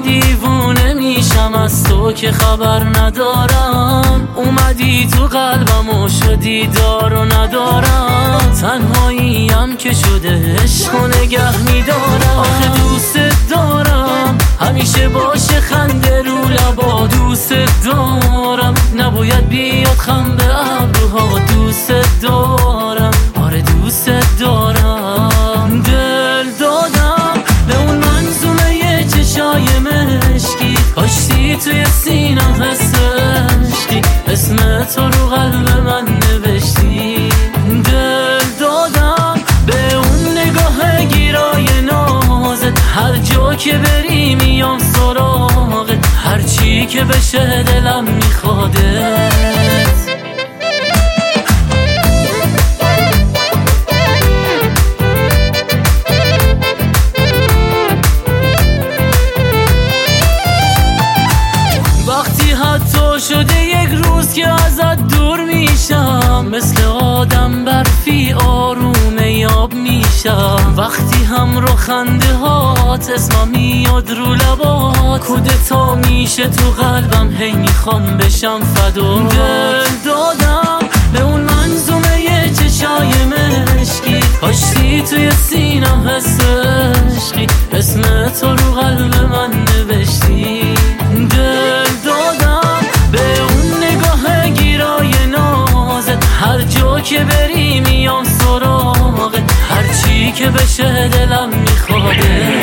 دیوونه میشم از تو که خبر ندارم. اومدی تو قلبم و شدی دار و ندارم. تنهاییم که شده عشق و نگه میدارم. آخه دوست دارم همیشه باشه خنده رو لبا. دوست دارم نباید بیاد خم به ابروها. دوست دارم آره دوست دارم. دل دادم به اون منظومه چشای مشکی. کاشتی توی سینم حس عشقی. اسم تو رو قلب من نوشتی. دل دادم به اون نگاه گیرای نازت. هر جا که بری میام سراغت. هر چی که بشه دلم میخوادت. حتی شده یک روز که ازت دور میشم. مثل آدم برفی آروم یاب میشم. وقتی هم رو خنده هات اسمم میاد رو لبات. کودتا میشه تو قلبم هی میخوام بشم فدا. دل دادم به اون منظومه چشای مشکی. کاشتی توی سینم حس عشقی. اسم تو رو قلب من نوشتی. دل دادم به اون نگاه گیرای نازت. هر جا که بری میام سراغت. هر چی که بشه دلم میخواده.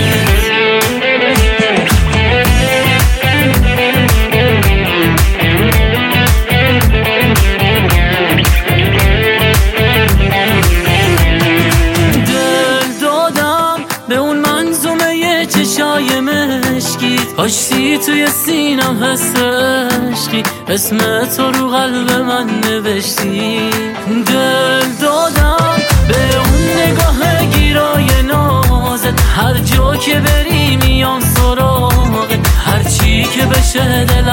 چشای مشکیت کاشتی توی سینم حس عشقی. اسم تو رو قلب من نوشتی. دل دادم به اون نگاه گیرای نازت. هر جا که بری میام سراغت. هر چی که بشه